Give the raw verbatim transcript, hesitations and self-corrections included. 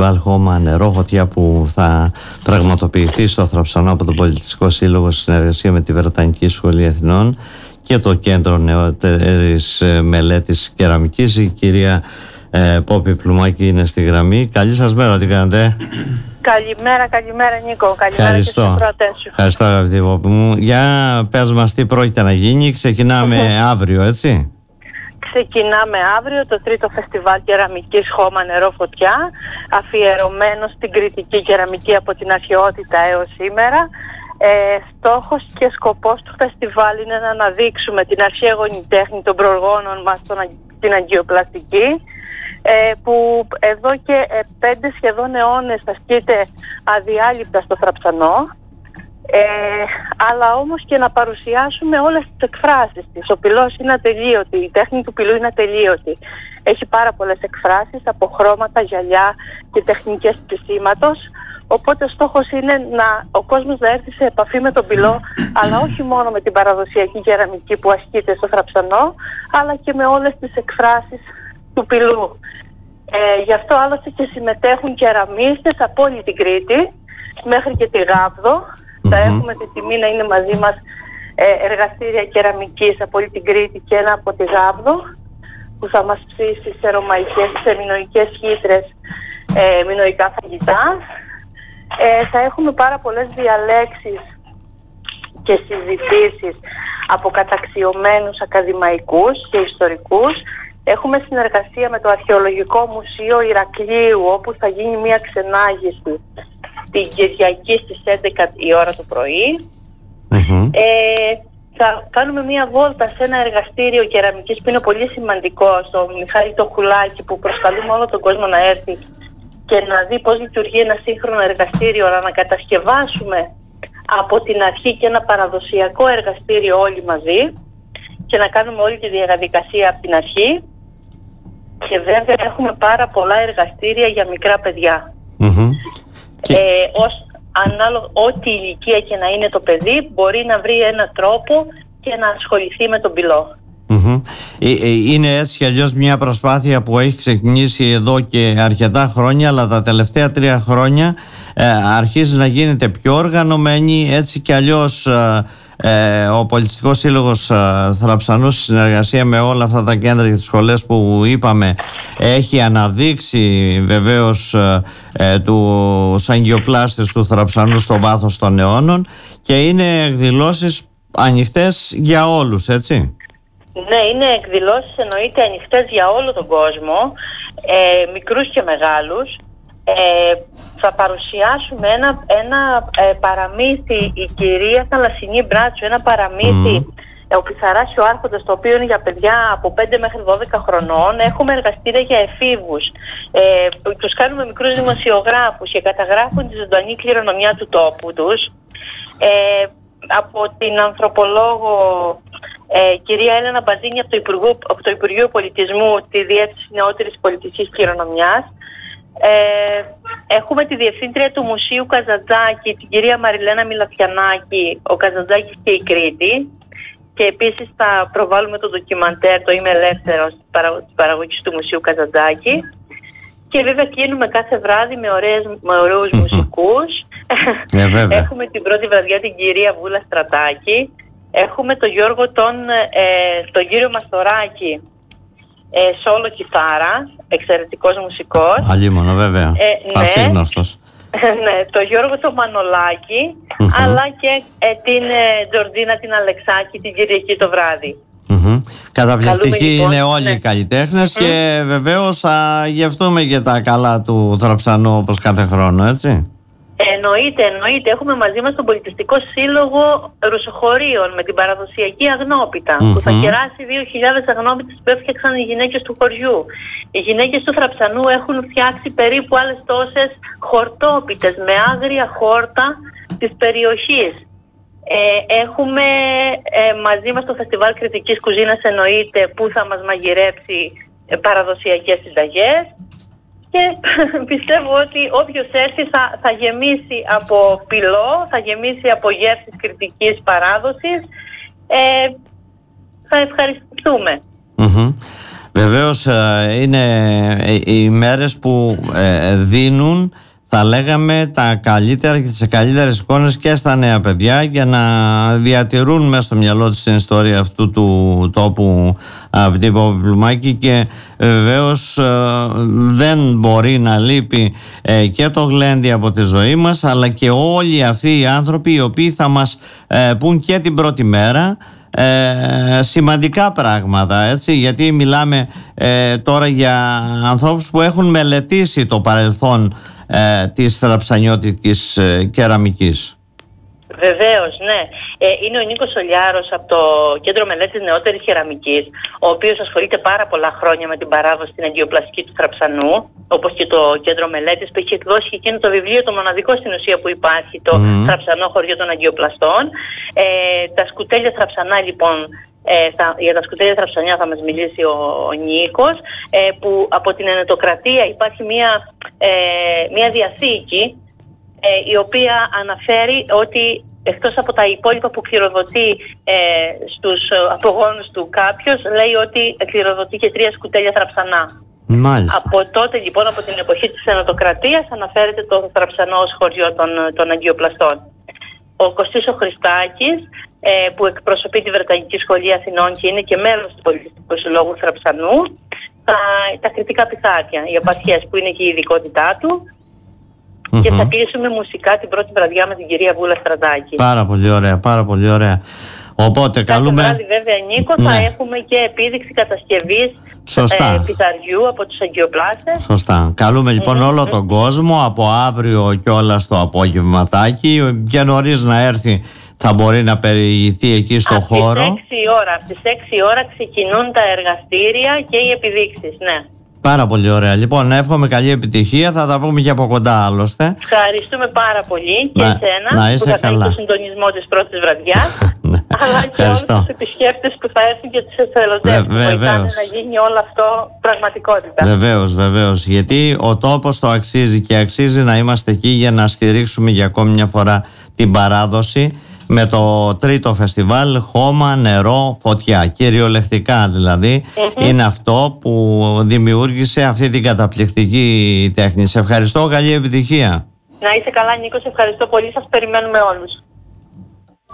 φεστιβάλ Χώμα Νερό Φωτιά που θα πραγματοποιηθεί στο Θραψανό από τον Πολιτιστικό Σύλλογο σε συνεργασία με τη Βρετανική Σχολή Εθνών και το Κέντρο Νεότερης Μελέτης Κεραμικής. Η κυρία ε, Πόπη Πλουμάκη είναι στη γραμμή. Καλή σας μέρα, τι κάνετε? Καλημέρα, καλημέρα Νίκο. Καλημέρα. Ευχαριστώ. Και στους ακροατές σου. Ευχαριστώ αγαπητή Πόπη μου. Για πες μας τι πρόκειται να γίνει. Ξεκινάμε αύριο, έτσι? Ξεκινάμε αύριο το τρίτο φεστιβάλ κεραμικής Χώμα Νερό Φωτιά, αφιερωμένο στην κριτική κεραμική από την αρχαιότητα έως σήμερα. Ε, στόχος και σκοπός του φεστιβάλ είναι να αναδείξουμε την αρχαία γονιτέχνη των προγόνων μας, τον, την αγκιοπλαστική, ε, που εδώ και ε, πέντε σχεδόν αιώνες ασκείται αδιάλειπτα στο Θραψανό, ε, αλλά όμως και να παρουσιάσουμε όλες τις εκφράσεις της. Ο πυλός είναι ατελείωτη, η τέχνη του πυλού είναι ατελείωτη. Έχει πάρα πολλές εκφράσεις από χρώματα, γυαλιά και τεχνικές πλησίματος. Οπότε ο στόχος είναι να, ο κόσμος να έρθει σε επαφή με τον πυλό, αλλά όχι μόνο με την παραδοσιακή κεραμική που ασκείται στο Θραψανό, αλλά και με όλες τις εκφράσεις του πυλού. Ε, γι' αυτό άλλωστε και συμμετέχουν κεραμίστες από όλη την Κρήτη, μέχρι και τη Γάβδο. Mm-hmm. Θα έχουμε τη τιμή να είναι μαζί μας ε, εργαστήρια κεραμικής από όλη την Κρήτη και ένα από τη Γάβδο, που θα μας ψήσει σε ρωμαϊκές, σε μινοικές χύτρες, ε, μινοϊκά φαγητά. Ε, θα έχουμε πάρα πολλές διαλέξεις και συζητήσεις από καταξιωμένους ακαδημαϊκούς και ιστορικούς. Έχουμε συνεργασία με το Αρχαιολογικό Μουσείο Ηρακλείου, όπου θα γίνει μια ξενάγηση την Κυριακή στις έντεκα η ώρα το πρωί. Mm-hmm. Ε, θα κάνουμε μια βόλτα σε ένα εργαστήριο κεραμικής που είναι πολύ σημαντικό, στο Μιχάλη το Χουλάκι, που προσκαλούμε όλο τον κόσμο να έρθει και να δει πώς λειτουργεί ένα σύγχρονο εργαστήριο, αλλά να κατασκευάσουμε από την αρχή και ένα παραδοσιακό εργαστήριο όλοι μαζί και να κάνουμε όλη τη διαδικασία από την αρχή. Και βέβαια έχουμε πάρα πολλά εργαστήρια για μικρά παιδιά. Mm-hmm. Ε, ως, ανάλογα, ό,τι ηλικία και να είναι το παιδί μπορεί να βρει έναν τρόπο και να ασχοληθεί με τον πυλό. Mm-hmm. Είναι έτσι κι αλλιώς μια προσπάθεια που έχει ξεκινήσει εδώ και αρκετά χρόνια, αλλά τα τελευταία τρία χρόνια ε, αρχίζει να γίνεται πιο οργανωμένη. Έτσι κι αλλιώς ε, ε, ο Πολιτιστικός Σύλλογος ε, Θραψανού, σε συνεργασία με όλα αυτά τα κέντρα και τις σχολές που είπαμε, έχει αναδείξει βεβαίως ε, ε, τους αγκιοπλάστες του Θραψανού στο βάθος των αιώνων, και είναι εκδηλώσεις ανοιχτές για όλους, έτσι? Ναι, είναι εκδηλώσεις εννοείται ανοιχτές για όλο τον κόσμο, ε, μικρούς και μεγάλους. Ε, θα παρουσιάσουμε ένα, ένα ε, παραμύθι, η κυρία Θαλασσινή Μπράτσου, ένα παραμύθι, mm. ε, ο Πιθαράς και ο Άρχοντας, το οποίο είναι για παιδιά από πέντε μέχρι δώδεκα χρονών. Έχουμε εργαστήρια για εφήβους, ε, τους κάνουμε μικρούς δημοσιογράφους και καταγράφουν τη ζωντανή κληρονομιά του τόπου τους. Ε, από την ανθρωπολόγο ε, κυρία Έλενα Μπαζίνη από το, Υπουργείο, από το Υπουργείο Πολιτισμού, τη Διεύθυνση Νεότερης Πολιτιστικής Κληρονομιάς. Ε, έχουμε τη Διευθύντρια του Μουσείου Καζαντζάκη, την κυρία Μαριλένα Μιλαφιανάκη, ο Καζαντζάκης και η Κρήτη. Και επίσης θα προβάλλουμε το ντοκιμαντέρ «Το Είμαι Ελεύθερος» της παραγωγής του Μουσείου Καζαντζάκη. Και βέβαια κλείνουμε κάθε βράδυ με, ωραίες, με ωραίους μουσικούς. Yeah, Έχουμε την πρώτη βραδιά την κυρία Βούλα Στρατάκη. Έχουμε τον Γιώργο τον, ε, τον κύριο Μαστοράκη, ε, σόλο κιθάρα, εξαιρετικός μουσικός. Αλίμονο βέβαια, ε, πασίγνωστος. Ναι, ναι, τον Γιώργο τον Μανολάκη, mm-hmm. αλλά και ε, την ε, Τζορτζίνα την Αλεξάκη την Κυριακή το βράδυ. Mm-hmm. Καταπληκτικοί λοιπόν, είναι όλοι, ναι, οι καλλιτέχνες, mm. και βεβαίως θα γευτούμε και τα καλά του Θραψανού όπως κάθε χρόνο, έτσι. Εννοείται, εννοείται. Έχουμε μαζί μας τον Πολιτιστικό Σύλλογο Ρουσοχωρίων με την παραδοσιακή αγνόπιτα, mm-hmm. που θα κεράσει δύο χιλιάδες αγνόπιτες που έφτιαξαν οι γυναίκες του χωριού. Οι γυναίκες του Θραψανού έχουν φτιάξει περίπου άλλες τόσες χορτόπιτες με άγρια χόρτα της περιοχής. Ε, έχουμε ε, μαζί μας το Φεστιβάλ Κρητικής Κουζίνας, εννοείται, που θα μας μαγειρέψει ε, παραδοσιακές συνταγές. Και πιστεύω ότι όποιος έρθει θα, θα γεμίσει από πυλό, θα γεμίσει από γεύσεις κρητικής παράδοσης. Ε, θα ευχαριστηθούμε. Mm-hmm. Βεβαίως είναι οι μέρες που δίνουν, θα λέγαμε, τα καλύτερα και τις καλύτερες εικόνες και στα νέα παιδιά, για να διατηρούν μέσα στο μυαλό της την ιστορία αυτού του τόπου, αγαπητή Παπαπλουμάκη, και βεβαίως δεν μπορεί να λείπει και το γλέντι από τη ζωή μας, αλλά και όλοι αυτοί οι άνθρωποι οι οποίοι θα μας πούν και την πρώτη μέρα Ε, σημαντικά πράγματα, έτσι, γιατί μιλάμε ε, τώρα για ανθρώπους που έχουν μελετήσει το παρελθόν ε, της θραψανιώτικης ε, κεραμικής. Βεβαίως, ναι. Ε, είναι ο Νίκος Ολιάρος από το Κέντρο Μελέτης Νεότερης Κεραμικής, ο οποίος ασχολείται πάρα πολλά χρόνια με την παράδοση στην αγκιοπλαστική του θραψανού, όπως και το Κέντρο Μελέτης που έχει εκδώσει και εκείνο το βιβλίο, το μοναδικό στην ουσία που υπάρχει, το mm. θραψανό χωριό των αγκιοπλαστών. Ε, τα σκουτέλια θραψανά, λοιπόν, Ε, θα, για τα σκουτέλια θραψανιά θα μας μιλήσει ο, ο Νίκος, ε, που από την ενετοκρατία υπάρχει μια, ε, μια διαθήκη ε, η οποία αναφέρει ότι εκτός από τα υπόλοιπα που κληροδοτεί ε, στους απογόνους του κάποιος, λέει ότι κληροδοτεί και τρία σκουτέλια θραψανά. Μάλιστα. Από τότε, λοιπόν, από την εποχή της ενετοκρατίας, αναφέρεται το θραψανό ως χωριό των, των αγκιοπλαστών. Ο Κωστής ο Χριστάκης, ε, που εκπροσωπεί τη Βρετανική Σχολή Αθηνών και είναι και μέλος του Πολιτιστικού Συλλόγου Θραψανού, τα, τα κριτικά πειθάρια, οι επαρχές, που είναι και η ειδικότητά του. Mm-hmm. Και θα κλείσουμε μουσικά την πρώτη βραδιά με την κυρία Βούλα Στρατάκη. Πάρα πολύ ωραία, πάρα πολύ ωραία. Οπότε κάθε καλούμε... βράδυ, βέβαια, Νίκο, ναι, θα έχουμε και επίδειξη κατασκευής ε, πειθαριού από τους αγκιοπλάστες. Σωστά. Καλούμε λοιπόν mm-hmm. όλο τον κόσμο από αύριο και όλα στο απόγευματάκι, και νωρίς να έρθει, θα μπορεί να περιηγηθεί εκεί στο από χώρο. Από τις έξι η ώρα, από τις έξι η ώρα ξεκινούν τα εργαστήρια και οι επιδείξεις, ναι. Πάρα πολύ ωραία. Λοιπόν, εύχομαι καλή επιτυχία. Θα τα πούμε και από κοντά, άλλωστε. Ευχαριστούμε πάρα πολύ και να, εσένα να είσαι που θα καλά. κάνει το συντονισμό της πρώτης βραδιάς. Αλλά και όλους τους επισκέπτες που θα έρθουν και τους εθελοντές που βοηθάνε να γίνει όλο αυτό πραγματικότητα. Βεβαίως, βεβαίως. Γιατί ο τόπος το αξίζει και αξίζει να είμαστε εκεί για να στηρίξουμε για ακόμη μια φορά την παράδοση, με το τρίτο φεστιβάλ Χώμα, Νερό, Φωτιά. Κυριολεκτικά δηλαδή mm-hmm. είναι αυτό που δημιούργησε αυτή την καταπληκτική τέχνη. Σε ευχαριστώ, καλή επιτυχία. Να είσαι καλά, Νίκο, σε ευχαριστώ πολύ, σας περιμένουμε όλους.